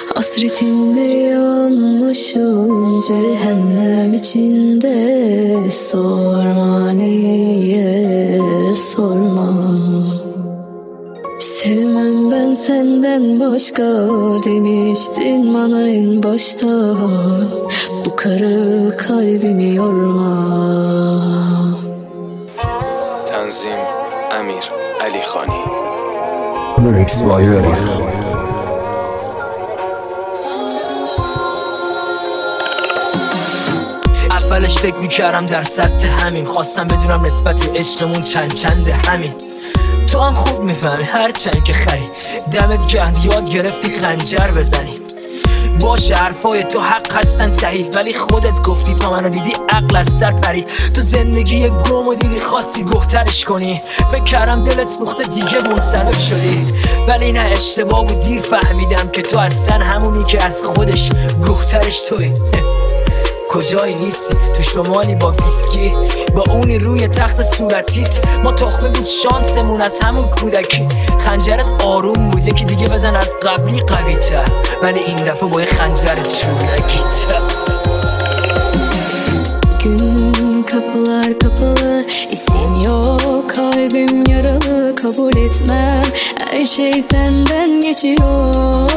Hasretinde yanmışım cehennem içinde. Sorma niye sorma. Sevmem ben senden başka demiştin bana en başta. Bu kara kalbimi yorma. Tanzim Amir Ali Khani. Mix by Yuri. اولش فکر میکردم در سطح همین، خواستم بدونم نسبت عشقمون چنده همین. تو هم خوب میفهمی هر چند که خری، دمت گرم یاد گرفتی خنجر بزنی. باشه حرفای تو حق هستن صحیح، ولی خودت گفتی تا منو دیدی عقل از سر پری. تو زندگی گمو دیدی خواستی گهترش کنی، فکر کردم دلت سوخته دیگه منصرف شدی. ولی نه اشتباه بود، دیر فهمیدم که تو اصلا همونی که از خودش گهترش توی. کجایی نیستی؟ تو شمالی با ویسکی، با اونی روی تخت صورتیت. ما تخمه بود شانسمون از همون کودکی. خنجرت آروم بود یکی دیگه بزن از قبلی قوی تر، ولی این دفعه با یه خنجر چونکی تر. Gün kapılar kapalı, izin yok, kalbim yaralı, kabul etmem. Her şey senden geçiyor.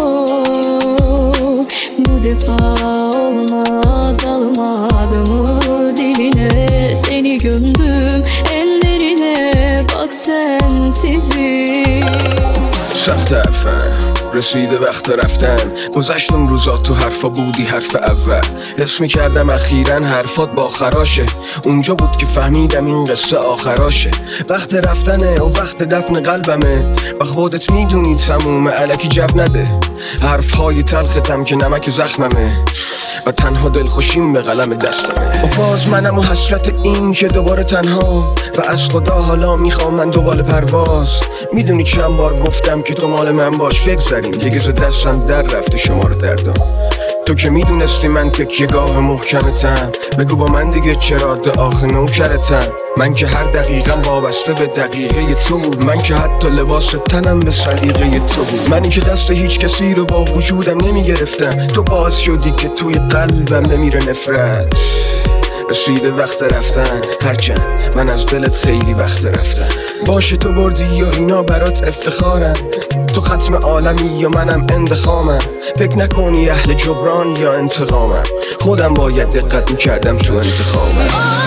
Bu defa olmaz, almadım diline. Seni gömdüm en derine, bak sensizim. سخت حرفم رسیده وقت رفتن. گذشتم روزا تو حرفا بودی حرف اول. حس میکردم اخیراً حرفات با خراشه. اونجا بود که فهمیدم این قصه آخراشه. وقت رفتنه و وقت دفن قلبمه. و خودت میدونی سمومه علکی جو نده. حرفهای تلختم که نمک زخممه و تنها دلخوشیم به قلم دستمه. و باز منم و حسرت این که دوباره تنها. و از خدا حالا میخوام من دوباره پرواز. میدونی چند بار گفتم که تو مال من باش، بگذاریم دیگه ز دستم در رفته شمار دردم. تو که میدونستی من تکیه‌گاه محکمتم، بگو با من دیگه چرا آخه نوکرتم. من که هر دقیقم وابسته به دقیقه تو بود. من که حتی لباس تنم به سلیقه تو بود. منی که دست هیچ کسی رو با وجودم نمیگرفتم. تو باعث شدی که توی قلبم بمیره نفرت. رسیده وقت رفتن، هرچند من از دلت خیلی وقت رفتم. باشه تو بردی یا اینا برات افتخارم. تو ختم عالمی یا منم اندخامم. فکر نکنی اهل جبران یا انتقامم. خودم باید دقت میکردم تو انتخابم.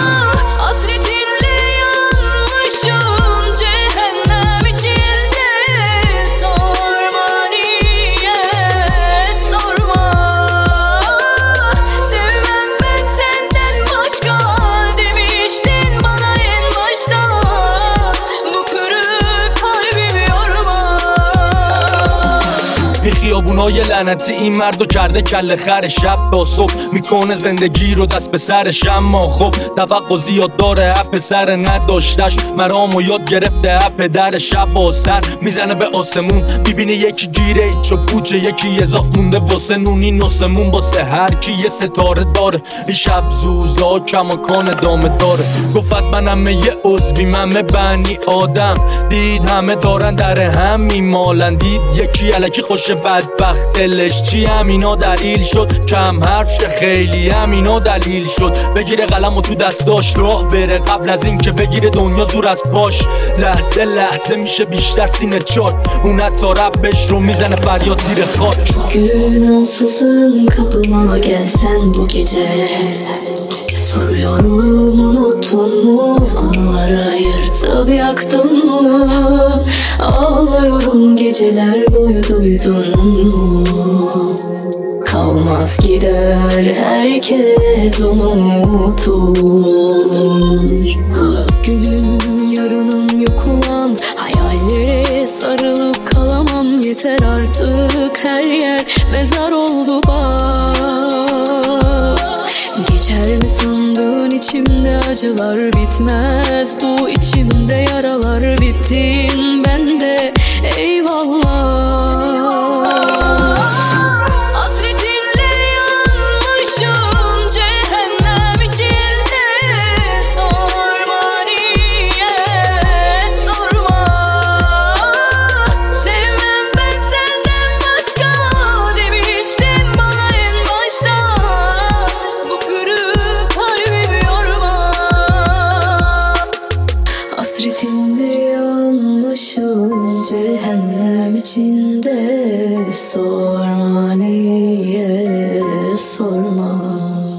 خیابونای لعنتی این مردو کرده کله خر. شب تا صبح میکنه زندگی رو دست به سرش. اما خب توقع زیاد داره، اپ سر نداشتش مرامو یاد گرفته. اپ در شب و سر میزنه به آسمون، میبینه یکی گیره چو پوچه، یکی اضاف مونده واسه نونی نوسمون. واسه هر کی یه ستاره داره، این شب زوزا کماکان دامه داره. گفت منم یه عضوی، من بنی آدم. دید همه دارن در هم میمالن، دید یکی الکی خوشه بدبخت دلش چی. همینا دلیل شد کم حرف شه، خیلی همینا دلیل شد. بگیره قلم و تو دستاش راه بره، قبل از این که بگیره دنیا زور از پاش. لحظه لحظه میشه بیشتر سینه çöl. اون حتی ربش رو میزنه فریاد زیر خاک. Gün ansızın kapıma gelsen bu gece. Soruyorum unuttun mu? Anıları yırtıp yaktın mı? Ağlıyorum geceler boyu duydun mu? Kalmaz gider herkes unutur. Günün yarının yok olan hayallere sarılıp kalamam. Yeter artık her yer mezar oldu bak. Geçer mi sandın içimde acılar bitmez. Bu içimde yaralar bittin bende eyvallah. Düşmüşüm cehennem içinde. Sorma niye sorma.